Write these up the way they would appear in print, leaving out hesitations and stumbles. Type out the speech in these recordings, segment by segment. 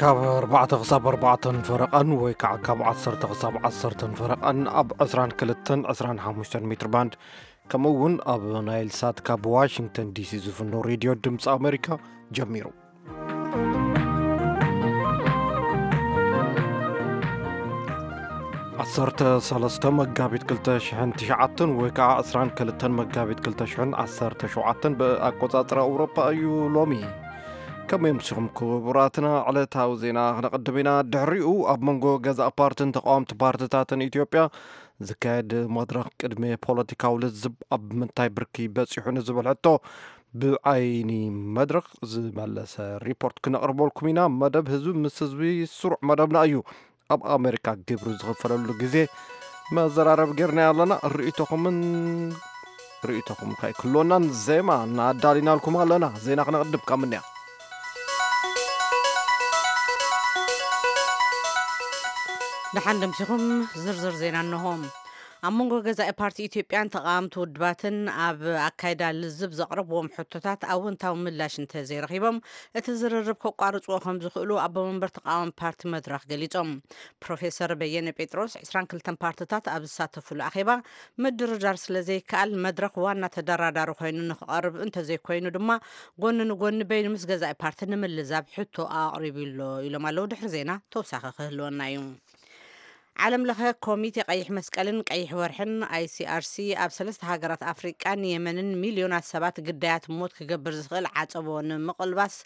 ካብ 4 ክሳብ 4 ፈረቐን ወይ ከዓ ካብ 10 ክሳብ 10 ፈረቐን ኣብ 22-25 ሜትር ባንድ ከምኡ እውን ኣብ ናይል ሳት ካብ ዋሽንግተን ዲሲ ዝፍኖ ሬድዮ ድምፂ ኣሜሪካ ጀሚሩ 13 መጋቢት 2009 ወይ ከዓ 22 መጋቢት 2017 ብኣቆፃፅራ ኣውሮፓ እዩ ሎሚ كم يمسكم كبراتنا على تاو زينا نقدمنا دحريو اب منغو غزا بارتن تقامت بارتاتن إثيوبيا زكاد مدرك قدمي بوليتيكاو لزب اب منتاي بركي بصيحون زبلعتو بعيني مدرك زملس ريبورت كنقربو لكمينا مدب حزب مسزبي سرع مدبنا ايو اب امريكا جبرو زغفللو غزي ما زرارب غيرنا يالنا رئيتكم كاي كلنا زيما نادالينا لكم لنا زينا نقدم كامنيا دحندم سيخم زرزر زينا النهوم أمونغو غزا بارتي إثيوبيان تقام تودباتن أب أكايدا لزب زقربهم حتوتات أون تاو ملاش انتزي رخيبهم اتزررب كو قارص وخم زخلو أبا منبر تقام بارتي مدرخ قليتهم بروفيسور بيان بيتروس عسران كلتن بارتتات أب الساتفو الأخيبا مدر جارس لزي كال مدرخ وانا تدرادارو خوينو نخقرب انتزي كوينو دما قون بين مس غزا بارتي نملزاب حتو أقرب إلو مالو دحر زينا توساخ خهلونا يوم عالم لها كوميتي قيح مسكالن قيح ورحن ICRC اب ثلاث هاجرات افريقان يمنن مليونات سبات قدايات موت كجبر زغل عصبون مقلباس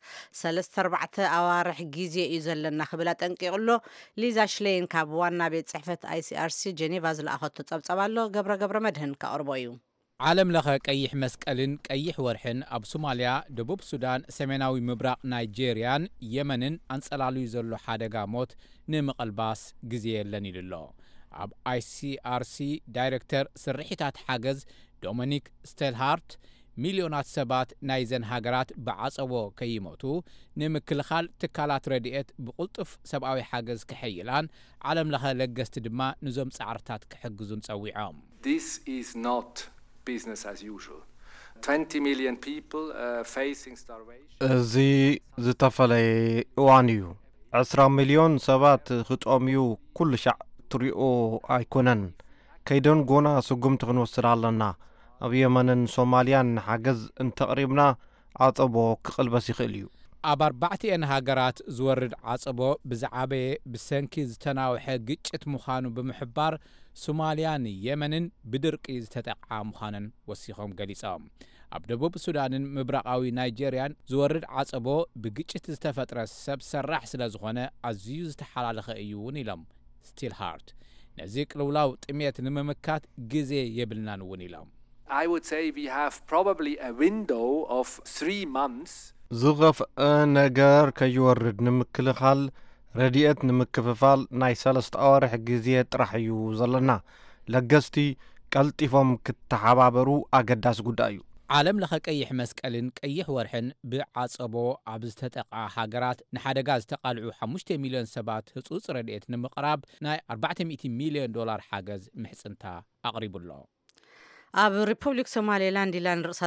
3-4 اوارح غيزي يزلنا خبلا تنقيقلو ليزا شلين كاب وانا بيت صحفه ICRC جنيفا زلاخت تصبصبالو قبر مدهن كأربويو عالم لخ قيح مسكالن قيح ورحن اب صوماليا دبوب سودان سميناوي مبراق نيجيريان يمنن انصلالو يزلو حادغا موت نمقلباس غزي يلني لله اب ICRC دايركتور سرحيتات حاجز دومينيك ستيلهارت مليونات سبات نايزن هاجرات بعصبو كيموتو نمكلخال تكالات رديت بقلطف سباوي حاجز كحيلان عالم لها لغست دما نزوم صعرتات كحجزون صويعام. This is not business as usual. 20 million people facing starvation. زي زتفلي وانيو 10 مليون سبات خطوميو كل شع تريو ايكونن كيدون غونا سقم تغنوصر علنا اب يمنن صوماليان حاجز انت قريبنا عصبو كقلبس يخليو اب 4 هاجرات زورد عصبو بزعابه بسنكي زتناوحه ግጭት مخانو بمحبار صوماليان يمنن بدرقي زتتقع مخانن وسيخم غليصام اب دبوب سودانن مبراقاوي نيجيريان زورد عصبو بግጭት ዝተፈጥረ ሰብ ሰራሕ ስለዝኾነ ኣዝዩ ዝተሓላለኸ እዩ ወኒሎም ስቲል ሃርት ነዚ ቅልውላው ጥሜት ንምምካት ግዜ የብልናን ወኒሎም I would say we have probably a window of 3 months. زغف نجار كيورد نمكلخال رديت نمكففال ناي 3 أوارح جزية رحيو زلنا لجستي قلتيفهم كتحاببرو أقداس قدايو عالم لخ قيح مسكالن قيح ورحن بعصبو ابزتتقع هاجرات نحدغاز تقالعو 5 مليون سبات حصوص رديت نمقراب ناي 400 مليون دولار حاجز محصنتا اقربلو اب ريبوبليك سوماليلاند لان رأسها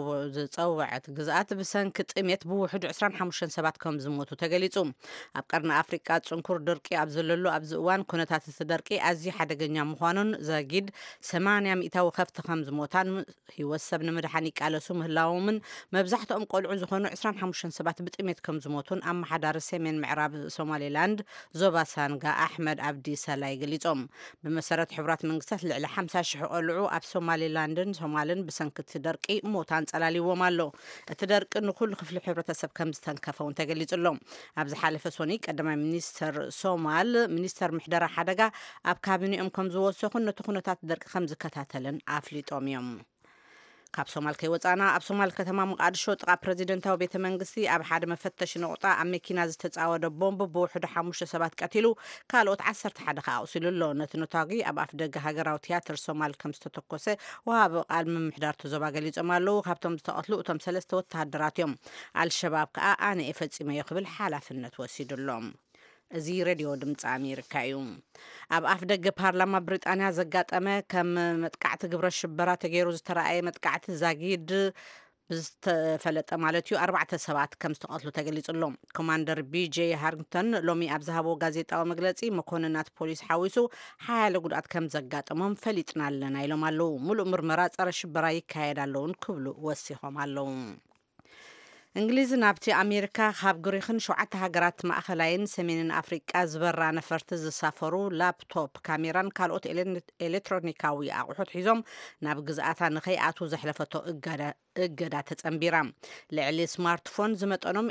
زتصوعت جزات بسنك طميت بوحد 25 سبات كم زموتو تغليصوم اب قرن افريقا صنكور درقي اب زللو اب زوان كونتات تدرقي ازي حدغنيا مخانون زاغيد 8 مئتاو خفت خم زموتان هيوسبن مدحاني قالسو مهلاومن مبزحتهم قلعو زخونو 25 سبات بطميت كم زموتون ام حدار سيمين معراب سوماليلاند زوبا سانغا احمد عبدي سلاي غليصوم بمسرت حبرات منغستات لعل 50 شح قلعو اب سومالي لاندن سومالن بسنكت تدرقي موتان صلاليوم الله تدرق نكل خفل حبرتسب كم استنكفون تغليصلهم ابز حالف سوني قدما مينستر سومال مينستر محدر حدغا اب كابينيوم كم زوسخن نتخنتات درق خمز كتاتلن افليطوميوم كاب سومال كيوصانا اب سومال كتما مقادشو طقا بريزيدنتاو بيت منغستي اب حد مفتش نقطه ام ماكينا زتتصاوده بومب بوحد 5 سبات قتيلو كالوت 10 حدخ اوصللو نتنتاغي اب افدغ هاجراو تياتر سومال كم ستتكوسه وهاب قال من محدارته زبا غليصمالو كابتم تقتلو اتم 3 وتحدراتيوم الشباب كا اني افصيمه يقبل حلافنت وسيدلهم زي راديو دمص امريكا يوم اب افدغ بارلما بريطانيا زغاطمه كم متقعت غبر شبرات غيرو زتراي متقعت زاغيد ብዝተፈለጠ ማለት እዩ 4 ሰባት ከም ዝተቐትሉ ተገሊጹሎም። ኮማንደር ቢጄ ሃሪንግተን ሎሚ ኣብ ዝሃቦ ጋዜጣዊ መግለጺ መኮንናት ፖሊስ ሓዊሱ ሓያለ ጉድኣት ከም ዘጋጠሞም ፈሊጥና ኣለና ኢሎም ኣለዉ። ሙሉእ ምርመራ ጸረ ሽበራ ይካየድ ኣለውን ክብሉ ወሲኾም ኣለዉ። እንግሊዝ ናብቲ ኣሜሪካ ካብ ግሪክን 7 ሃገራት ማእኸላይን ሰሜንን ኣፍሪቃ ዝበራ ነፈርቲ ዝሳፈሩ ላፕቶፕ ካሜራን ካልኦት ኤሌክትሮኒካዊ ኣቑሑት ሒዞም ናብ ግዝኣታ ንኸይኣትዉ ዘሕለፈቶ እገዳ ተጸንቢራ። ልዕሊ ስማርትፎን ዝመጠኖም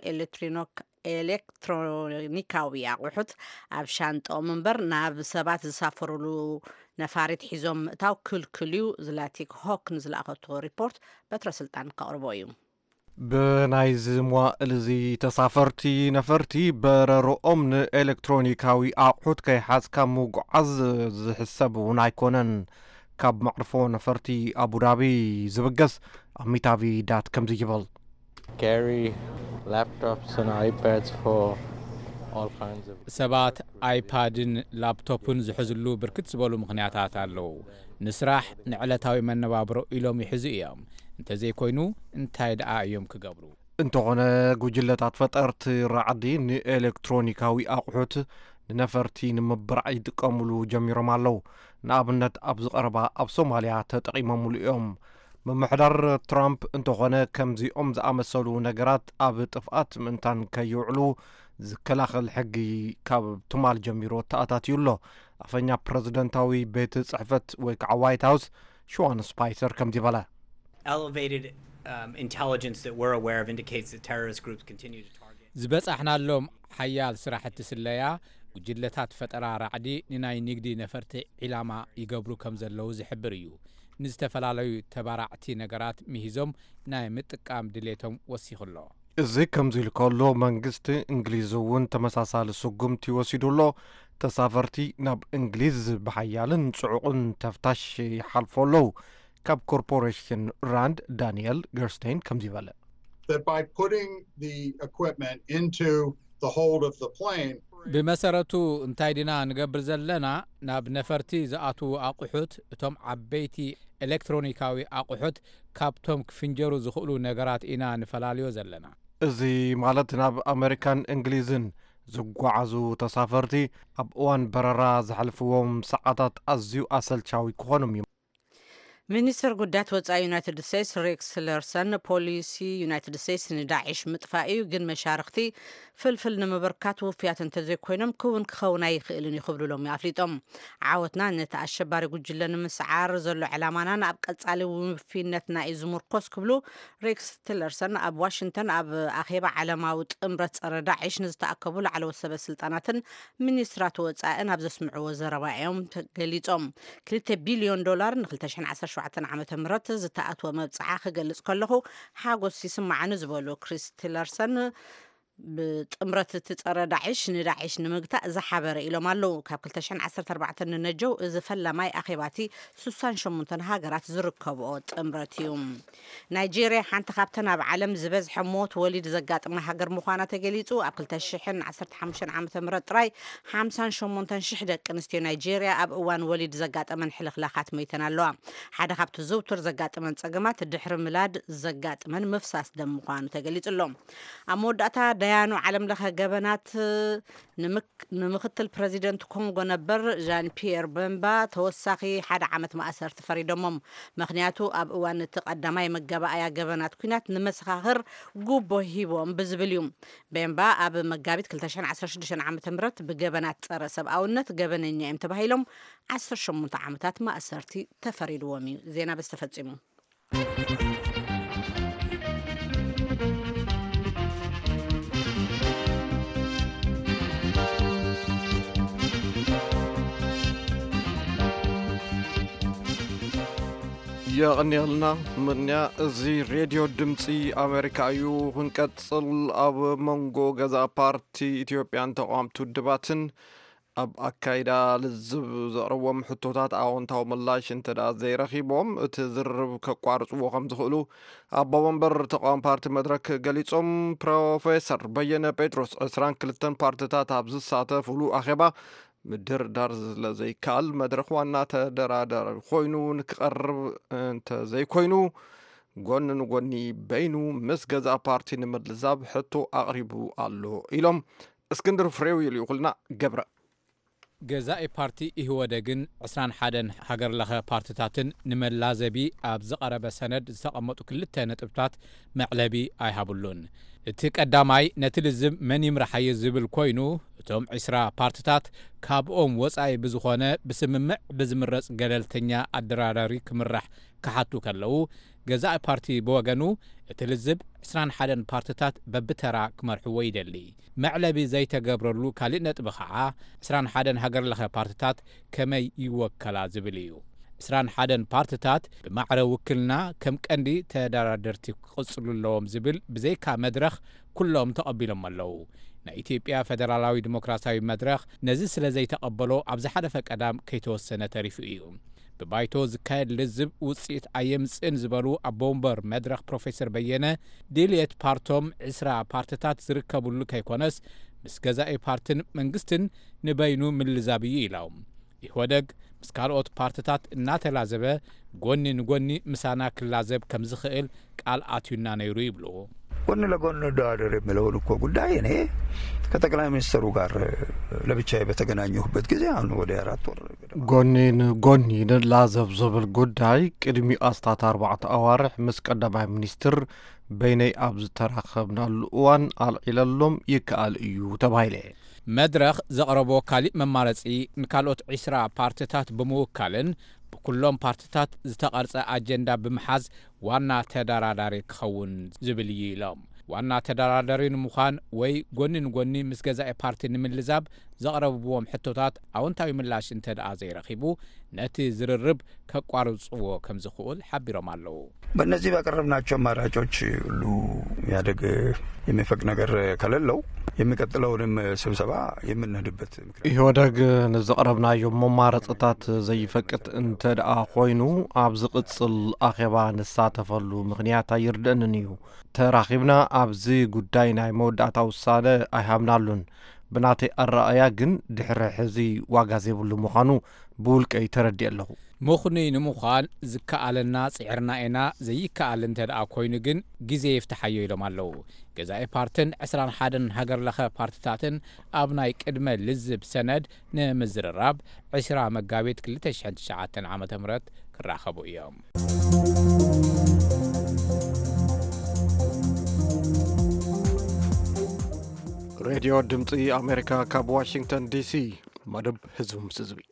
ኤሌክትሮኒካዊ ኣቑሑት ኣብ ሻንጦም እምበር ናብ ሰባት ዝሳፈሩሉ ነፋሪት ሒዞም ምእታው ክልክል እዩ። ዝላቲክ ሆክ ንዝለኣኸቶ ሪፖርት በትረ ስልጣን ከቕርቦ እዩ። ብናይዚ መዋእል እዚ ተሳፈርቲ ነፈርቲ በረሮኦም ንኤሌክትሮኒካዊ ኣቑሑት ከይሓዝካ ምጉዓዝ ዝሕሰብ እውን ኣይኮነን። ካብ መዕርፎ ነፈርቲ ኣቡዳቢ ዝብገስ ኣሚታቪ ዳት ከምዚ ይበል ሰባት ኣይፓድን ላፕቶፕን ዝሕዝሉ ብርክት ዝበሉ ምኽንያታት ኣለዉ። ንስራሕ ንዕለታዊ መነባብሮ ኢሎም ይሕዙ እዮም። እንተዘይኮይኑ እንታይ ደኣ እዮም ክገብሩ? እንተኾነ ጉጅለታት ፈጠርቲ ራዕዲ ንኤሌክትሮኒካዊ ኣቑሑት ንነፈርቲ ንምብራዕ ይጥቀሙሉ ጀሚሮም ኣለዉ። ንኣብነት ኣብ ዝቐረባ ኣብ ሶማልያ ተጠቒሞሙሉ እዮም። ምምሕዳር ትራምፕ እንተኾነ ከምዚኦም ዝኣመሰሉ ነገራት ኣብ ጥፍኣት ምእንታን ከይውዕሉ ዝከላኸል ሕጊ ካብ ትማል ጀሚሮ ተኣታትዩሎ። ኣፈኛ ፕረዚደንታዊ ቤት ጽሕፈት ወይ ከዓ ዋይት ሃውስ ሸዋን ስፓይሰር ከምዚ በለ elevated intelligence that we're aware of indicates that terrorist groups continue to target. ዝበጻሕናሎም ሓያል ስራሕቲ ስለያ ጉጅለታት ፈጠራ ራዕዲ ንናይ ንግዲ ነፈርቲ ዒላማ ይገብሩ ከም ዘለዉ ዝሕብር እዩ። ንዝተፈላለዩ ተባራዕቲ ነገራት ምሂዞም ናይ ምጥቃም ድሌቶም ወሲኹሎ። እዚ ከምዚ ኢሉ ከሎ መንግስቲ እንግሊዝ እውን ተመሳሳሊ ስጉምቲ ወሲዱሎ። ተሳፈርቲ ናብ እንግሊዝ ብሓያልን ጽዑቕን ተፍታሽ ይሓልፈለዉ። ካብ ኮርፖሬሽን ራንድ ዳንኤል ገርስቴን ከምዚ በለ that by putting the equipment into the hold of the plane ብመሰረቱ እንታይ ዲና ንገብር ዘለና ናብ ነፈርቲ ዝኣትዉ ኣቑሑት እቶም ዓበይቲ ኤሌክትሮኒካዊ ኣቑሑት ካብቶም ክፍንጀሩ ዝኽእሉ ነገራት ኢና ንፈላለዮ ዘለና። እዚ ማለት ናብ ኣሜሪካን እንግሊዝን ዝጓዓዙ ተሳፈርቲ ኣብ እዋን በረራ ዘሕልፍዎም ሰዓታት ኣዝዩ ኣሰልቻዊ ክኾኑም እዩ። ሚኒስትር ጉዳያት ወፃኢ ዩናይትድ ስቴትስ ሬክስ ቲለርሰን ፖሊሲ ዩናይትድ ስቴትስ ንዳዒሽ ምጥፋእ እዩ፣ ግን መሻርክቲ ፍልፍል ንምብርካት ውፍያት እንተዘይኮይኖም ክውን ክኸውና ይኽእልን ይኽብሉሎም ኣፍሊጦም። ዓወትና ነቲ ኣሸባሪ ጉጅለ ንምስዓር ዘሎ ዕላማና ናብ ቀጻሊ ውፍይነትና እዩ ዝምርኮስ ክብሉ ሬክስ ቲለርሰን ኣብ ዋሽንግተን ኣብ ኣኼባ ዓለማዊ ጥምረት ጸረ ዳዒሽ ንዝተኣከቡ ላዕለዎት ሰበስልጣናትን ሚኒስትራት ወፃኢን ኣብ ዘስምዕዎ ዘረባ እዮም ገሊጾም። $2 ቢልዮን ን2017 ዓመተ ምህረት ዝተኣትወ መብጽዓ ክገልጽ ከለኹ ሓጎስ ይስማዓኒ ዝበሉ ክሪስ ቲለርሰን ብጥምረት እትጸረ ዳዒሽ ንዳዒሽ ንምግታእ ዝሓበረ ኢሎም ኣለዉ። ካብ 2014 ንነጀው እዚ ፈላማይ ኣኼባቲ 68 ሃገራት ዝርከብኦ ጥምረት እዩ። ናይጄርያ ሓንቲ ካብተን ኣብ ዓለም ዝበዝሐ ሞት ወሊድ ዘጋጥማ ሃገር ምዃና ተገሊጹ። ኣብ 2015 ዓመተ ምህረት ጥራይ 58,000 ደቂ ኣንስትዮ ናይጄርያ ኣብ እዋን ወሊድ ዘጋጠመን ሕልኽላኻት ሞይተን ኣለዋ። ሓደ ካብቲ ዝውቱር ዘጋጥመን ጸገማት ድሕሪ ምላድ ዘጋጥመን ምፍሳስ ደም ምዃኑ ተገሊጹሎም። ኣብ መወዳእታ ዳያኑ ዓለም ለኸ ገበናት ንምክትል ፕሬዚደንት ኮንጎ ነበር ዣን ፒየር በምባ ተወሳኺ 1 ዓመት ማእሰር ተፈሪዶሞም። ምክንያቱ ኣብ እዋን እቲ ቀዳማይ መገባእያ ገበናት ኩናት ንመስኻኽር ጉቦ ሂቦም ብዝብል እዩ። በምባ ኣብ መጋቢት 2016 ዓመተ ምህረት ብገበናት ጸረ ሰብኣውነት ገበነኛ እዮም ተባሂሎም 18 ዓመታት ማእሰርቲ ተፈሪድዎም እዩ። ዜና በስተፈጺሙ የቕኒልና ምንያ እዚ ሬድዮ ድምፂ ኣሜሪካ እዩ። ክንቀጽል ኣብ መንጎ ገዛ ፓርቲ ኢትዮጵያን ተቋምቲ ውድባትን ኣብ ኣካይዳ ልዝብ ዘቕርቦም ሕቶታት ኣዎንታዊ ምላሽ እንተዳ ዘይረኺቦም እቲ ዝርብ ከቋርጽዎ ከም ዝኽእሉ ኣቦ ወንበር ተቋም ፓርቲ መድረክ ገሊጾም። ፕሮፌሰር በየነ ጴጥሮስ 22 ፓርቲታት ኣብ ዝሳተፍሉ ኣኼባ ምድርዳር ስለዘይከኣል መድረክ ዋና ተደራዳሪ ኮይኑ ንክቐርብ እንተዘይኮይኑ ጎኒ ንጎኒ በይኑ ምስ ገዛ ፓርቲ ንምልዛብ ሕቶ ኣቕሪቡ ኣሎ ኢሎም እስክንድር ፍሬው ይልኩልና ገብረ ገዛኢ ፓርቲ ኢህወደግን 21 ሃገር ለኸ ፓርቲታትን ንመላዘቢ ኣብ ዝቐረበ ሰነድ ዝተቐመጡ ክልተ ነጥብታት መዕለቢ ኣይሃብሉን እቲ ቀዳማይ ነቲ ልዝብ መን ይምራሓዮ ዝብል ኮይኑ እቶም 20 ፓርቲታት ካብኦም ወፃኢ ብዝኾነ ብስምምዕ ብዝምረጽ ገለልተኛ ኣደራዳሪ ክምራሕ ክሓቱ ከለዉ ገዛኢ ፓርቲ ብወገኑ እቲ ልዝብ 21 ፓርቲታት በብተራ ክመርሕዎ ይደሊ መዕለቢ ዘይተገብረሉ ካልእ ነጥቢ ከዓ 21 ሃገር ለኸ ፓርቲታት ከመይ ይወከላ ዝብል እዩ 21 ፓርቲታት ብማዕረ ውክልና ከም ቀንዲ ተደራደርቲ ክቕጽሉ ኣለዎም ዝብል ብዘይካ መድረኽ ኩሎም ተቐቢሎም ኣለዉ ናይ ኢትዮጵያ ፌደራላዊ ዲሞክራሲያዊ መድረኽ ነዚ ስለ ዘይተቐበሎ ኣብ ዝሓለፈ ቀዳም ከይተወሰነ ተሪፉ እዩ ብባይቶ ዝካየድ ልዝብ ውፅኢት ኣየምፅን ዝበሉ ኣቦምበር መድረኽ ፕሮፌሰር በየነ ድልየት ፓርቶም 20 ፓርቲታት ዝርከቡሉ ከይኮነስ ምስ ገዛኢ ፓርትን መንግስትን ንበይኑ ምልዛብ እዩ ኢሎም ኢህወደግ ምስ ካልኦት ፓርቲታት እናተላዘበ ጎኒ ንጎኒ ምሳና ክላዘብ ከም ዝኽእል ቃል ኣትዩና ነይሩ ይብሉ ጎኒ ለጎኒ ደራደር የሚለውን እኮ ጉዳይ እኔ ከጠቅላይ ሚኒስትሩ ጋር ለብቻዬ በተገናኘሁበት ጊዜ አሁን ወደ 4 ወር ጎኒ ንጎኒ ንላዘብ ዝብል ጉዳይ ቅድሚ ኣስታት 4 ኣዋርሕ ምስ ቀዳማይ ሚኒስትር በይነይ ኣብ ዝተራኸብናሉ እዋን ኣልዒለሎም ይከኣል እዩ ተባሂለ መድረኽ ዘቕረቦ ካልእ መማረጺ ንካልኦት 20 ፓርቲታት ብምውካልን ብኩሎም ፓርቲታት ዝተቐርጸ ኣጀንዳ ብምሓዝ ዋና ተደራዳሪ ክኸውን ዝብል እዩ ኢሎም ዋና ተደራዳሪ ንምዃን ወይ ጎኒ ንጎኒ ምስ ገዛኢ ፓርቲ ንምልዛብ ዘቕረብዎም ሕቶታት ኣወንታዊ ምላሽ እንተደኣ ዘይረኺቡ ነቲ ዝርርብ ከቋርጽዎ ከም ዝኽእል ሓቢሮም ኣለዉ በእነዚህ ባቀረብናቸው አማራጮች ሁሉ ያደግ የሚፈቅ ነገር ከሌለው የሚቀጥለውንም ስብሰባ የምንሄድበት ምክንያት ኢህወደግ ንዘቕረብናዮም መማረጽታት ዘይፈቅድ እንተደኣ ኮይኑ ኣብ ዝቕጽል ኣኼባ ንሳተፈሉ ምኽንያት ኣይርድአንን እዩ ተራኺብና ኣብዚ ጉዳይ ናይ መወዳእታ ውሳነ ኣይሃብናሉን ብናተይ ኣረኣያ ግን ድሕሪ ሕዚ ዋጋ ዘይብሉ ምዃኑ ብውልቀይ ተረዲእ ኣለኹ ምኹኒ ንምዃን ዝከኣለና ጽዕርና ኢና ዘይከኣል እንተደኣ ኮይኑ ግን ግዜ ይፍትሓዮ ኢሎም ኣለዉ ገዛኢ ፓርትን 21 ሃገር ለኸ ፓርቲታትን ኣብ ናይ ቅድመ ልዝብ ሰነድ ንምዝርራብ 20 መጋቢት 2009 ዓ.ም ክራኸቡ እዮም ሬድዮ ድምፂ ኣሜሪካ ካብ ዋሽንግተን ዲሲ መደብ ህዝቢ ምስ ህዝቢ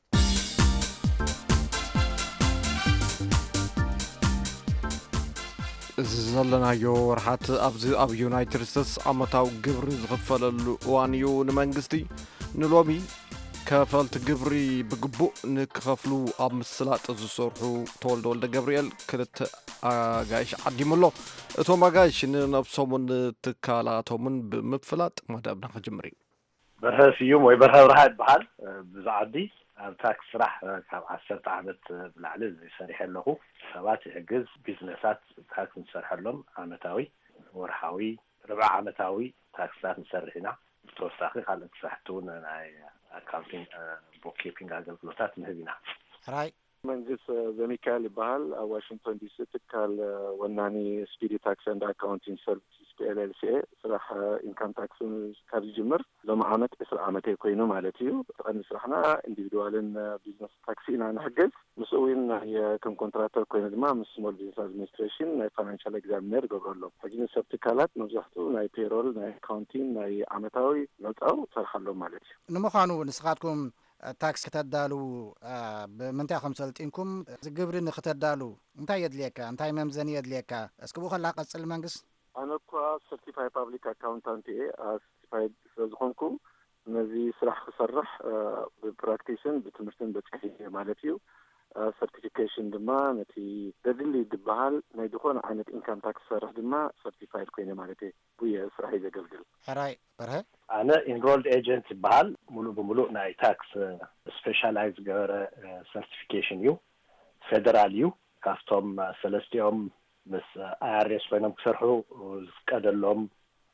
እዚ ዘለናዮ ወርሓት ኣብዚ ኣብ ዩናይትድ ስቴትስ ዓመታዊ ግብሪ ዝኽፈለሉ እዋን እዩ ንመንግስቲ ንሎሚ ከፈልቲ ግብሪ ብግቡእ ንክኸፍሉ ኣብ ምስላጥ ዝሰርሑ ተወልደ ወልደ ገብርኤል ክልተ ኣጋይሽ ዓዲሙሎ እቶም ኣጋይሽ ንነብሶምን ትካላቶምን ብምፍላጥ መደብና ክጅምር እዩ በርሀ ስዩም ወይ በርሀ ብርሃ ይበሃል ብዛዕዲ ኣብ ታክስ ስራሕ ካብ 10 ዓመት ብላዕሊ ዝሰሪሐ ኣለኹ ሰባት ይሕግዝ ቢዝነሳት ታክስ ንሰርሐሎም ዓመታዊ ወርሓዊ ርብዓ ዓመታዊ ታክስታት ንሰርሕ ኢና ብተወሳኺ ካልኦት ስራሕቲ እውን ናይ አካውንቲንግ ቡክኪፒንግ አገልግሎታት ንህቢና ራይ መንግስት በሚካኤል ይባሃል ዋሽንግተን ዲሲ ትካል ወናኒ ስፒዲ ታክስ ኤንድ አካውንቲንግ ሰርቪስ PLLCA ስራሕ ኢንካም ታክስ ካብ ዝጅምር ሎም ዓመት 10 ዓመት ኮይኑ ማለት እዩ ተቐኒ ስራሕና ኢንዲቪድዋልን ቢዝነስ ታክሲ ኢና ንሕግዝ ምስኡን የከም ኮንትራክተር ኮይኑ ድማ ምስ ስሞል ቢዝነስ አድሚኒስትሬሽን ናይ ፋይናንሻል ኤግዛሚነር ገብረሎም ሕጂ ሰብ ትካላት መብዛሕትኡ ናይ ፔሮል ናይ አካውንቲንግ ናይ ዓመታዊ ለውጣው ሰርሓሎም ማለት እዩ ንምዃኑ ንስኻትኩም ታክስ ከተዳሉ ብምንታይ ከም ሰልጢንኩም ዝግብሪ ንክተዳሉ እንታይ የድልየካ እንታይ መምዘኒ የድልየካ እስክቡ ከላ ቀጽል መንግስት ኣነ እኳ ሰርቲፋይድ ፓብሊክ አካውንታንት ሰርቲፋይድ ስለዝኾንኩ ነዚ ስራሕ ክሰርሕ ብፕራክቲስን ብትምህርትን በጽሒየ ማለት እዩ ሰርቲፊኬሽን ድማ ነቲ ደድሊ ድበሃል ናይ ዝኾነ ዓይነት ኢንካም ታክስ ሰርሕ ድማ ሰርቲፋይድ ኮይነ ማለት እዩ ብየ ስራሕ ዘገልግል ሕራይ በርሀ ኣነ ኢንሮልድ ኤጀንት ይበሃል ሙሉእ ብሙሉእ ናይ ታክስ ስፔሻላይዝ ገበረ ሰርቲፊኬሽን እዩ ፌደራል እዩ ካብቶም ሰለስቲኦም ምስ IRS ኮይኖም ክሰርሑ ዝፍቀደሎም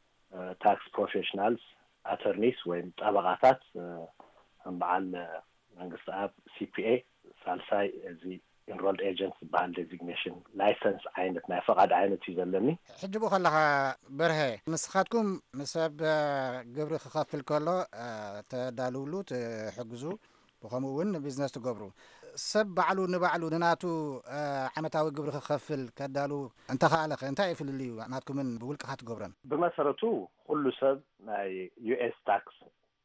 ታክስ ፕሮፌሽናልስ አተርኒስ ወይም ጠበቃታት በዓል መንግስት ኣብ CPA ሳልሳይ እዚ enrolled agents band designation license عينت ናይ فقاد عينت يزلني ሕጅቡ ከለኻ በርሀ ንስኻትኩም ንሰብ ግብሪ ክኸፍል ከሎ ተዳልውሉ ትሕግዙ ብኸምኡ እውን ቢዝነስ ትገብሩ ሰብ ባዕሉ ንባዕሉ ንናቱ ዓመታዊ ግብሪ ክኸፍል ከዳሉ እንተኸኣለኸ እንታይ ይፍልልዩ ናትኩምን ብውልቅኻ ትገብረን ብመሰረቱ ኩሉ ሰብ ናይ ዩኤስ ታክስ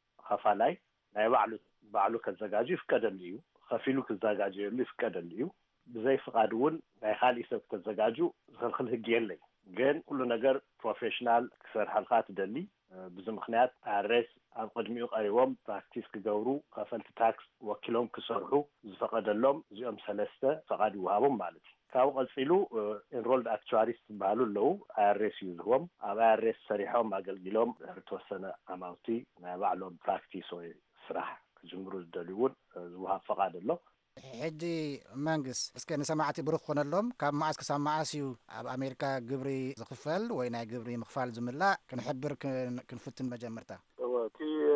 ከፋላይ ናይ ባዕሉ ከዘጋጁ ይፍቀደሉ እዩ ከፊሉ ክዘጋጀሉ ይፍቀደሉ እዩ ብዘይ ፍቃድ እውን ናይ ካልእ ሰብ ከዘጋጁ ዝኽልክል ህግ የለይ ግን ኩሉ ነገር ፕሮፌሽናል ክሰርሐልካ ትደሊ ብዙ ምክንያት አሬስ ኣብ ቅድሚኡ ቀሪቦም ፕራክቲስ ክገብሩ ከፈልቲ ታክስ ወኪሎም ክሰርሑ ዝፈቀደሎም እዚኦም ሰለስተ ፈቃድ ይወሃቦም ማለት እዩ ካብኡ ቀፂሉ ኢንሮልድ አክቹዋሪስ ዝበሃሉ ኣለው አሬስ እዩ ዝህቦም ኣብ አሬስ ሰሪሖም ኣገልጊሎም ዝተወሰነ ኣማውቲ ናይ ባዕሎም ፕራክቲስ ወይ ስራሕ ክጅምሩ ዝደልዩ እውን ዝወሃብ ፈቃድ ኣሎ ሕጂ መንግስት እስከ ንሰማዕቲ ብሩኽ ኮነሎም ካብ መዓስ ክሳብ መዓስ እዩ ኣብ ኣሜሪካ ግብሪ ዝኽፈል ወይ ናይ ግብሪ ምኽፋል ዝምላእ ክንሕብር ክንፍትን መጀመርታ እቲ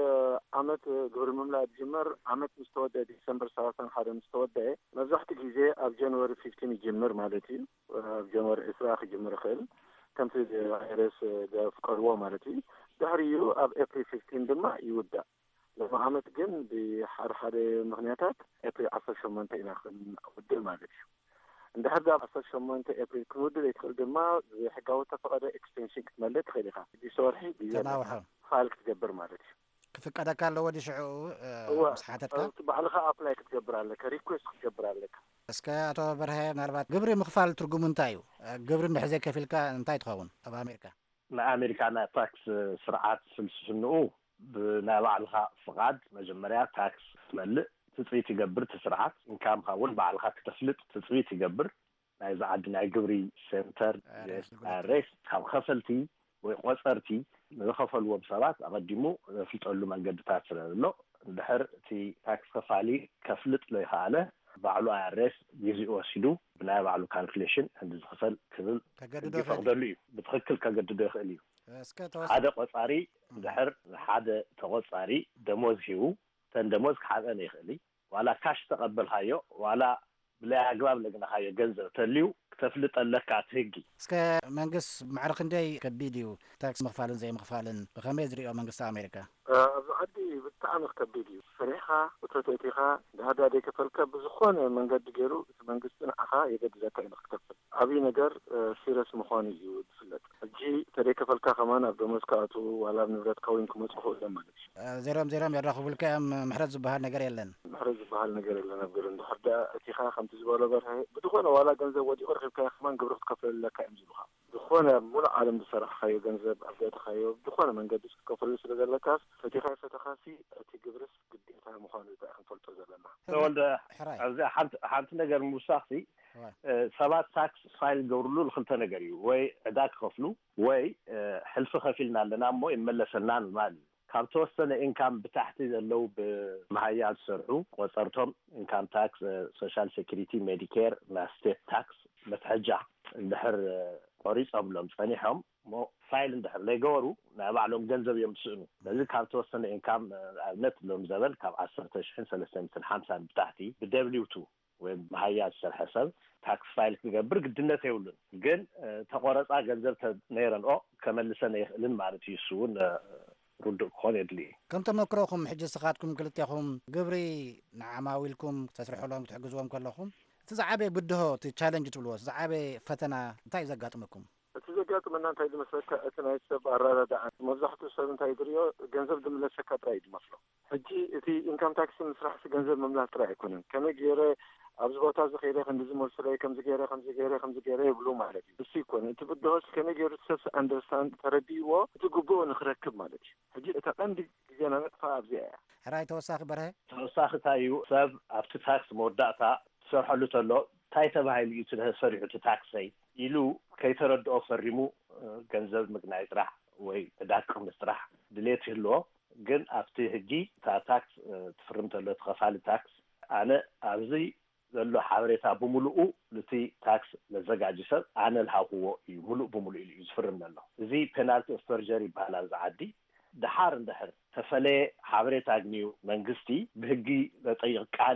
ዓመት ግብሪ ምምላእ ጅመር ዓመት ምስተወደአ ዲሰምበር 31 ምስተወደአ መብዛሕትኡ ግዜ ኣብ ጃንዋሪ 15 ይጅምር ማለት እዩ ኣብ ጃንዋሪ 20 ክጅምር ይኽእል ከምቲ አይረስ ዝፍቀድዎ ማለት እዩ ድሕሪኡ ኣብ ኤፕሪል 15 ድማ ይውዳእ لما عملت جن بحر مغنياتات أبريل 18 إلى خدل ما أدري عند هذا 18 أبريل كنودل يدخل دما حكاوته فقد إكستنشن كملت خيرها دي صورحي دي تناوحه خالك تجبر ما أدري كيف كذا كان لو ودي شعو مسحاتك تبع لها أبلاي تجبر لك ريكوست تجبر لك بس كأتو برها نربط جبري مخفال ترجم انتايو جبري نحزك في الكا انتاي تخون أبا أمريكا ما أمريكا أنا تاكس سرعات سنو بنابعلها فقاد مجمريا تاكس تملئ تسويت يقبر تسرعات إن كان هون بعلها تفلت تسويت يقبر إذا عندنا جبري سنتر ريس خفلتي وقصرتي نخفل وبصرات أقدمه في تقول له من قد تاسر له البحر تي تاكس خفالي كفلت له على بعلو ريس يجي وسيدو بنابعلو كالكوليشن عند الخفل كذل تقدر بتخكل كجدد يخليه هذا قصاري دحر هذا تقصاري دموز هيو تندموز حاجة يخلي ولا كاش تقبل هايو ولا بلا أجواب لقنا هاي جنزة تليو تفلت لك عتيجي. سكا منقص معرق ندي كبيديو تاكس مخفالن زي مخفالن بخميز ريو منقص أمريكا. عدي بالتعامل كبيديو فريحة وترتيتها هذا ديك فلك بزخون من قد جيرو منقصنا أخا يقد ذاك ينختفل. أبي نجار سيرس مخاني يود فلت. الجي تريك فلك كمان أبدو مسكاتو ولا نبرد كوين كمسكو لما نش. زيرام يراخو بالكام محرز بهال نجار يلن. محرز بهال نجار يلن أبدو حتى اتخاذ خمس زبالة برها بدخون ولا جنزة ودي أرخب كمان قبل تكفل لك أمزلها. دخون ملا عالم بصراحة خيو جنزة أبدو خيو دخون من قد كفل لسه لك فتخاذ فتخاسي تجبرس قديتها مخانة أخن فلتو زلنا. نقول حنت نجار مساخي. سبات تاكس فايل جورلو الخلطة نجاري وي عداك خفلو وي حلف خفيلنا لنا مو إملسنا المال كارتوس سنة إن كان بتحت لو بمهيات سرعو وصرتهم إن كان تاكس سوشيال سيكوريتي ميديكير ما ستيت تاكس متحجع اندحر قريص أملهم فنيحهم مو فايل اندحر ليقورو نابعلهم جنزب يمسئنو لذي كارتوس سنة إن كان نت لهم زبل كاب 10,550 بتحتي ب-W2 ومهيات سر حسب تاكس فايل كجبر قدنا تقولن جن تقارص جنزب نيران أو كمان لسه يخلين معرفة يسون رد خان يدلي. كم تمكروكم حجة سقاتكم قلتيهم قبري نعماويلكم تسرحوا لهم تحجزوهم كلهم تزعبي بده تشالنج تبلوس زعبي فتنا تاي زقاتمكم تزقات من أنت إذا مسكت أثناء السبع الرادة مزحت السبب أنت يدريو جنزب دم لسكت رايد مصر حجي في إنكم تاكس مسرح في جنزب مملكة راي يكونن كم يجري أبزبوط هذا خيره خمسة مرسلة كم زجيرة بلو مالك بس يكون أنت بدهش كم يجري سس أندرستاند ترديو تجوبه نخرج مالك حجي أتقندي جنا فابزيا هراي توساخ بره توساخ تايو سب أفتح تاكس مودعتا سرح له تلو تاي تبعي اللي يصير سريع تاكسي يلو كي ترد أوفر ريمو جنزب مقنعي راح ويداكم نسرح دليت هلو جن أفتح هجي تاكس تفرمت له تخفال تاكس أنا أبزي لو حاوريتا بملؤ لتي تاكس لزقاج سب أنا الهاو يملؤ بملؤ اللي يزفرم له زي penalty of perjury بحال عادي دحار تفلي حاوريتا جنيو منجستي بهجي لطيق قالي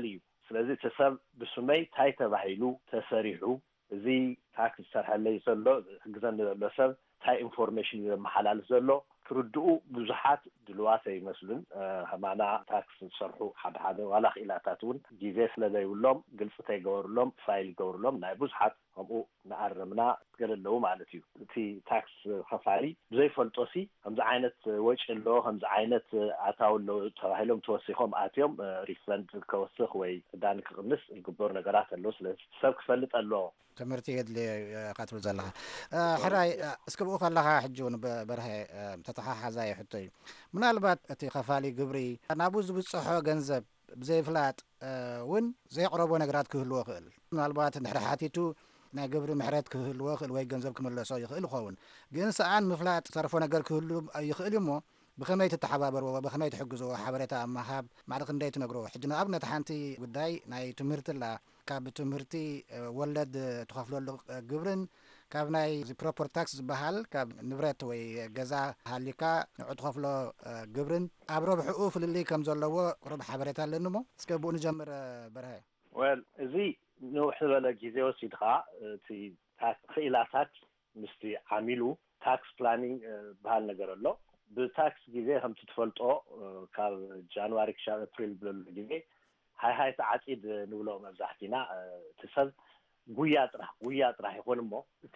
ስለዚህ ተሰብ ብስመይ ታይ ተባሂሉ ተሰሪሑ እዚ ታክስ ሰርሐለይ ዘሎ ሕግዘን ዘሎ ሰብ ታይ ኢንፎርሜሽን መሓላልፍ ዘሎ ክርድኡ ብዙሓት ድልዋት ይመስሉን ሃማና ታክስ ሰርሑ ሓደ ዋላ ኺላታት እውን ግዜ ስለዘይብሎም ግልጽ ተይገበርሎም ፋይል ገበርሎም ናይ ብዙሓት ከምኡ ንኣረምና ገለለው ማለት እዩ እቲ ታክስ ከፋሊ ብዘይፈልጦሲ ከምዚ ዓይነት ወጪ ኣሎ ከምዚ ዓይነት ኣታው ኣሎ ተባሂሎም ተወሲኾም ኣትዮም ሪፈንድ ከወስኽ ወይ ዕዳን ክቕንስ ዝግበሩ ነገራት ኣሎ ስለዚ ሰብ ክፈልጥ ኣሎ ትምህርቲ የድሊ ካትብ ዘለኻ ሕራይ እስክብኡ ከለኻ ሕጂ እውን በርሀ ተተሓሓዛ ይሕቶ እዩ ምናልባት እቲ ከፋሊ ግብሪ ናብኡ ዝብፅሖ ገንዘብ ብዘይፍላጥ እውን ዘይቅረቦ ነገራት ክህልዎ ክእል ምናልባት እንድሕሪ ሓቲቱ ናይ ግብሪ ምሕረት ክህልዎ ክእል ወይ ገንዘብ ክመለሶ ይኽእል ይኸውን ግን ሰኣን ምፍላጥ ሰርፎ ነገር ክህሉ ይኽእል እሞ ብኸመይ ትተሓባበርዎ ብኸመይ ትሕግዝዎ ሓበሬታ ኣማሃብ ማለት ክንደይ ትነግርዎ ሕጂ ንኣብነት ሓንቲ ጉዳይ ናይ ትምህርቲ ላ ካብ ትምህርቲ ወለድ ትኸፍለሉ ግብርን ካብ ናይ ፕሮፐር ታክስ ዝበሃል ካብ ንብረት ወይ ገዛ ሃሊካ ንዑ ትኸፍሎ ግብርን ኣብ ረብሕኡ ፍልልይ ከም ዘለዎ ቁርብ ሓበሬታ ኣለኒ ሞ እስከ ብኡ ንጀምር በርሀ ወል እዚ ንውሕ ዝበለ ግዜ ወሲድካ እቲ ክኢላታት ምስቲ ዓሚሉ ታክስ ፕላኒንግ በሃል ነገር ኣሎ ብታክስ ግዜ ከምቲ ትፈልጦ ካብ ጃንዋሪ ክሳብ ኤፕሪል ብለሉ ግዜ ሃይ ተዓፂድ ንብሎ መብዛሕቲና እቲ ሰብ ጉያ ጥራሕ ይኾን እሞ እቲ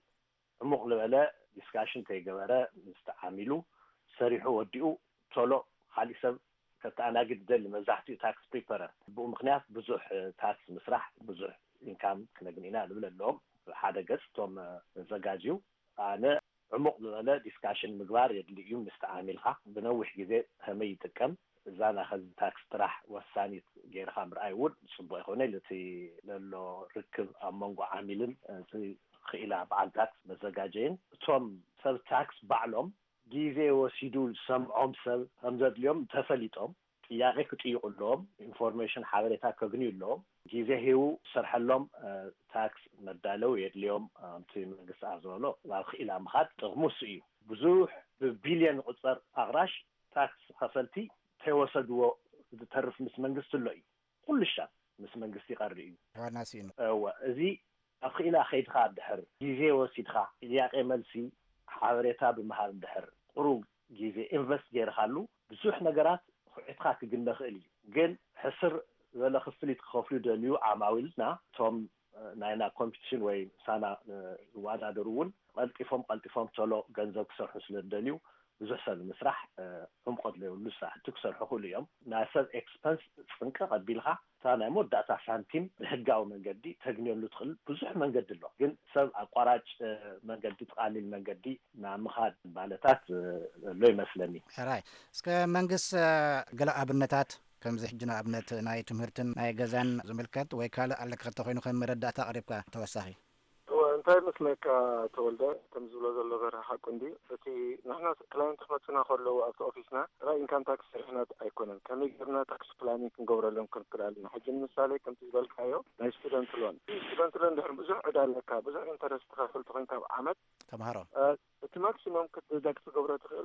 ዕሙቕ ዝበለ ዲስካሽን ተይገበረ ምስቲ ዓሚሉ ሰሪሑ ወዲኡ ቶሎ ካሊእ ሰብ ከተኣናግድ ደሊ መብዛሕቲኡ ታክስ ፕሪፐረር ብኡ ምክንያት ብዙሕ ታክስ ምስራሕ ብዙሕ ኢንካም ክነግኒና ንብል ኣለዎም ሓደ ገጽ እቶም ዘጋጅዩ ኣነ ዕሙቕ ዝበለ ዲስካሽን ምግባር የድሊ እዩ ምስቲ ዓሚልካ ብነዊሕ ግዜ ከመይ ይጥቀም እዛ ናኸዚ ታክስ ጥራሕ ወሳኒት ጌርካ ምርኣይ እውን ፅቡቅ ይኮነ እቲ ዘሎ ርክብ ኣብ መንጎ ዓሚልን እቲ ክኢላ በዓል ታክስ መዘጋጀይን እቶም ሰብ ታክስ ባዕሎም ግዜ ወሲዱ ሰምዖም ሰብ ከም ዘድልዮም ተፈሊጦም ጥያቄ ክጥይቁሎም ኢንፎርሜሽን ሓበሬታ ከግንዩ ኣለዎም ግዜ ሂቡ ሰርሐሎም ታክስ መዳለው የድልዮም እቲ መንግስቲ ኣዝበሎ ናብ ክኢላ ምኻድ ጥቕሙስ እዩ ብዙሕ ብቢልዮን ቁፅር ኣቕራሽ ታክስ ከፈልቲ ተወሰድዎ ዝተርፍ ምስ መንግስቲ ኣሎ እዩ ኩሉ ሻት ምስ መንግስቲ ይቐሪ እዩ ዋናሲ እዚ ኣብ ክኢላ ከይድካ ድሕር ግዜ ወሲድካ ጥያቄ መልሲ ሓበሬታ ብምሃብ ድሕር ቁሩብ ግዜ ኢንቨስት ጌርካሉ ብዙሕ ነገራት ኩዕትካ ክግነ ክእል እዩ ግን ሕስር ዝበለ ክፍሊት ክኸፍሉ ደልዩ ዓማዊልና እቶም ናይና ኮምፒቲሽን ወይ ሳና ዝወዳደሩ እውን ቀልጢፎም ቶሎ ገንዘብ ክሰርሑ ስለደልዩ ብዙሕ ሰብ ምስራሕ ዕምቆት ዘይብሉ ስራሕቲ ክሰርሑ ክእሉ እዮም ናይ ሰብ ኤክስፐንስ ፅንቀ ቀቢልካ እታ ናይ መወዳእታ ሳንቲም ብሕጋዊ መንገዲ ተግንየሉ ትኽእል ብዙሕ መንገዲ ኣሎ ግን ሰብ ኣቋራጭ መንገዲ ተቃሊል መንገዲ ናብ ምኻድ ባለታት ኣሎ ይመስለኒ ሕራይ እስከ መንግስት ገለ ኣብነታት ከምዚ ሕጂ ንኣብነት ናይ ትምህርትን ናይ ገዛን ዝምልከት ወይ ካልእ ኣለካ ተኮይኑ ከም መረዳእታ ቀሪብካ ተወሳኺ እንታይ መስለካ ተወልደ ከም ዝብሎ ዘሎ በረኻ ሓቁንዲ እቲ ንሕና ክላይንት ክመፅና ከለዉ ኣብቲ ኦፊስና ራይ ኢንካም ታክስ ስርሕናት ኣይኮነን ከመይ ጌርና ታክስ ፕላኒንግ ክንገብረሎም ክንክእል ኣለና ሕጂ ንምሳሌ ከምቲ ዝበልካዮ ናይ ስቱደንት ሎን ድሕሪ ብዙሕ ዕዳ ኣለካ ብዙሕ ኢንተረስት ትኸፍል ተኮይንካ ኣብ ዓመት ተምሃሮ እቲ ማክሲሞም ክትደግ ትገብሮ ትኽእል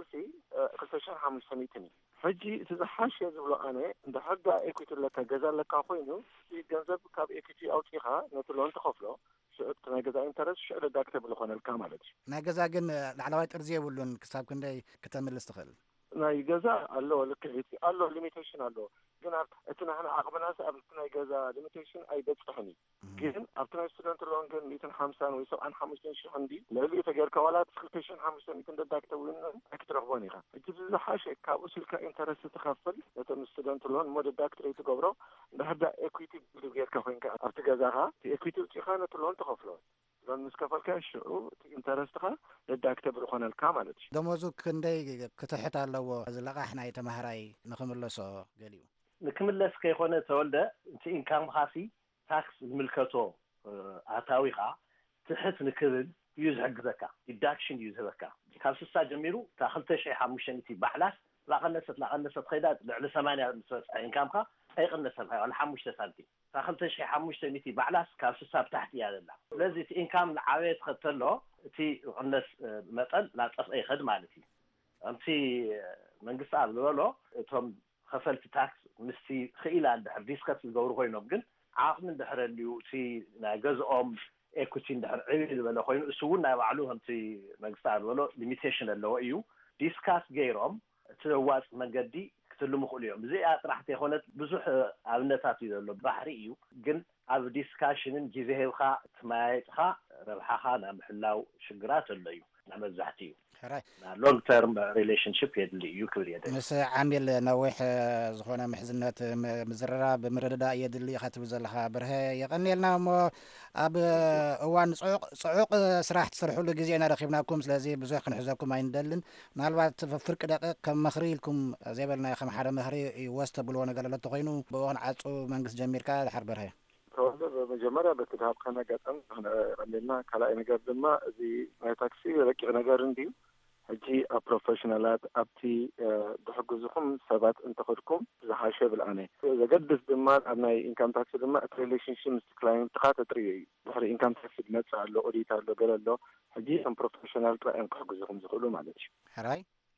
2500 እዩ ሕጂ እቲ ዝሓሸ ዝብሎ ኣነ እንደ ሕጋ ኤኩቲ ለካ ገዛ ኣለካ ኮይኑ ገንዘብ ካብ ኤኩቲ ኣውፂኻ ነቲ ሎን ትኸፍሎ ሽዑት ናይ ገዛ ኢንተረስት ሽዑ ዳክተብል ኮነልካ ማለት እዩ ናይ ገዛ ግን ላዕለዋይ ጥርዚ የብሉን ክሳብ ክንደይ ክተምልስ ትኽእል ናይ ገዛ ኣሎ ልክዒት ኣሎ ሊሚቴሽን ኣሎ ግን እቲ ናሕና ዓቕምናስ ኣብቲ ናይ ገዛ ሊሚቴሽን ኣይበፅሕን ግን ኣብቲ ናይ ስቱደንት ሎን ግን 150 ወይ 75,000 እንዲ ልዕሊኡ ተጌርካ ዋላ 2,500 ደዳክተውን ክትረኽቦን ኢኻ እቲ ዝሓሸ ካብኡ ስልካ ኢንተረስት ትኸፍል ነቶም ስቱደንት ሎን ሞ ደዳክተር ትገብሮ እንዳሕዳ ኤኩዊቲ ጌርካ ኮይንካ ኣብቲ ገዛኻ እቲ ኤኩዊቲ ውፅኢኻ ነቲ ሎን ትኸፍሎ ሎን ምስ ከፈልካ ሽዑ እቲ ኢንተረስትኻ ደዳክተብል ኮነልካ ማለት እዩ ደሞዙ ክንደይ ክትሕት ኣለዎ እዚ ለቓሕ ናይ ተማሃራይ ንኽምለሶ ገሊኡ ንክምለስ ከይኮነ ተወልደ እቲ ኢንካም ካሲ ታክስ ዝምልከቶ ኣታዊኻ ትሕት ንክብል እዩ ዝሕግዘካ ዲዳክሽን እዩ ዝህበካ ካብ 60 ጀሚሩ እታ 2,500 ባሕላስ ላቐነሰት ከይዳ ልዕሊ 80 ምስበፅሐ ኢንካምካ ኣይቕነሰልካ ዋላ 5 ሳንቲም እታ 2,500 ባሕላስ ካብ 60 ብታሕቲ እያ ዘላ ስለዚ እቲ ኢንካም ንዓበየ ትኸተሎ እቲ ዝቕነስ መጠን ላፀፍአ ይኸድ ማለት እዩ ኣንቲ መንግስቲ ኣብ ዝበሎ እቶም خفلت تاكس مستي خيلا عند ديسكاس الجورو خوينهم جن عاقم اندحر اللي سي ناجزهم equity اندحر عيد ولا خوين سونا بعلوهم سي مقصار ولا limitation اللي هو ايو ديسكاس غيرهم تواص منقدي كتلو مخليهم زي اطرحت يخونت بزح ابنتات يدلو بحري ايو جن اب ديسكاشن جيزهيخا تمايتخا ربحها نمحلاو شجرات اللي نمزحتي حراي long term relationship يدلي يكبر يدي مس عامل نويح زخونه محزنات مزررا بمرددا يدلي خاتب زلخا بره يقني لنا مو اب اوان صعوق سراح تسرحوا له غزينا رخيبناكم سلازي بزح كنحزاكم ايندلن مالبات فرق دقيق كم مخري لكم زيبلنا خم حدا مخري يوست بلونا قال له تخينو بون عصو منقس جميركا حربره መጀመሪያ በትዳብ ከነገጠም አለና ካላይ ነገር ድማ እዚ ናይ ታክሲ ረቂቕ ነገር እንዲሁ ሕጂ ኣብ ፕሮፌሽናላት ኣብቲ ብሕግዝኩም ሰባት እንትኸድኩም ዝሓሸ ብልኣነ ዘገድስ ድማ ኣብ ናይ ኢንካም ታክሲ ድማ እቲ ሪሌሽንሽፕ ምስ ክላይንት ተኻተጥሪ እዩ ድሕሪ ኢንካም ታክሲ ድመፅ ኣሎ ኦዲት ኣሎ ገለ ኣሎ ሕጂ ከም ፕሮፌሽናል ጥራዮም ክሕግዝኩም ዝኽእሉ ማለት እዩ ሕራይ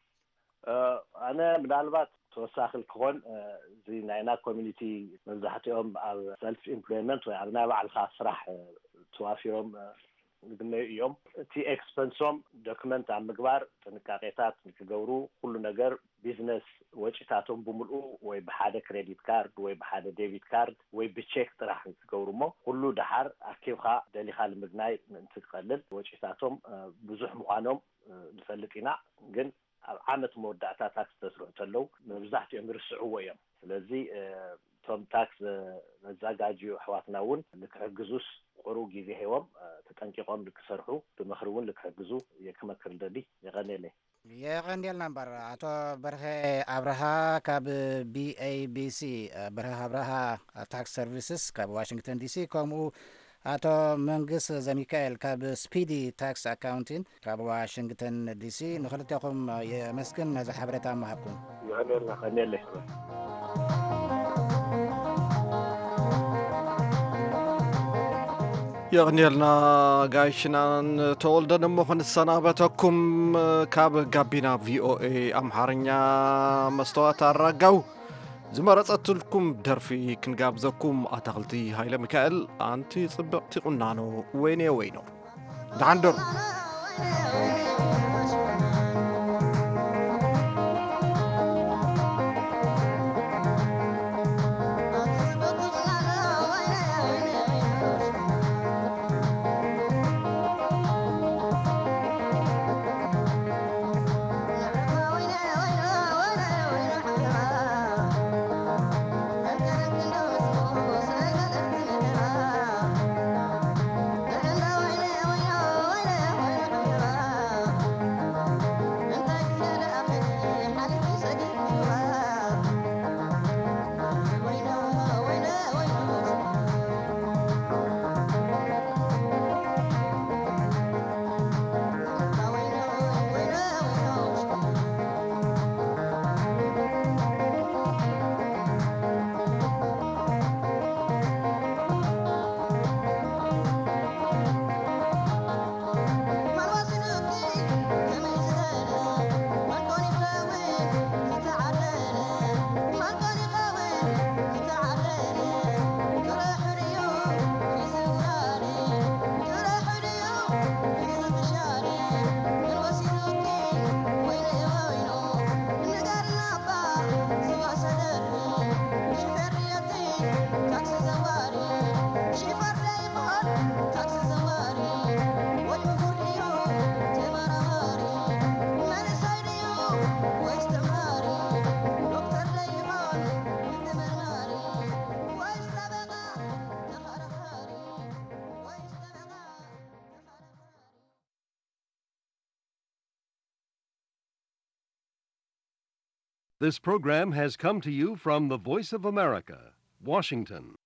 ኣነ ምናልባት ተወሳኺል ክኾን እዚ ናይና ኮሚኒቲ መብዛሕትኦም ኣብ ሰልፍ ኢምፕሎይመንት ወይ ኣብ ናይ ባዕልካ ስራሕ ተዋፊሮም ንግነዩ እዮም እቲ ኤክስፐንሶም ዶክመንት ኣብ ምግባር ጥንቃቄታት ንክገብሩ ኩሉ ነገር ቢዝነስ ወጪታቶም ብምልኡ ወይ ብሓደ ክሬዲት ካርድ ወይ ብሓደ ዴቢት ካርድ ወይ ብቼክ ጥራሕ ንክገብሩ እሞ ኩሉ ድሓር ኣኪብካ ደሊኻ ንምግናይ እንትትቀልል ወጪታቶም ብዙሕ ምዃኖም ንፈልጥ ኢና ግን ኣብ ዓመት መወዳእታ ታክስ ተስርሑ ተለው መብዛሕትኦም ይርስዕዎ እዮም ስለዚ ቶም ታክስ መዘጋጅዩ ኣሕዋትና እውን ንክሕግዙስ ቁሩ ግዜ ሂቦም ተጠንቂቆም ንክሰርሑ ብምክሪ እውን ንክሕግዙ የክመክር ደሊ ይቀኒለይ የቀኒልና እምበር አቶ በርሀ አብርሃ ካብ BABC በርሀ አብርሃ ታክስ ሰርቪስስ ካብ ዋሽንግተን ዲሲ ከምኡ አቶ መንግስ ዘሚካኤል ካብ ስፒዲ ታክስ አካውንቲንግ ካብ ዋሽንግተን ዲሲ ንክልቴኩም የመስግን ነዚ ሓበሬታ ማሃብኩም ይቀኒለይ يغنيلنا قايشنا تولدن مخن السنابتكم كاب قابينا VOA أمحارنيا مستوات الرقاو زمارت لكم درفي كنقابزكم أتغلتي هاي لميكائيل أنتي صبعتي قنانو وينو دعندر This program has come to you from the Voice of America, Washington.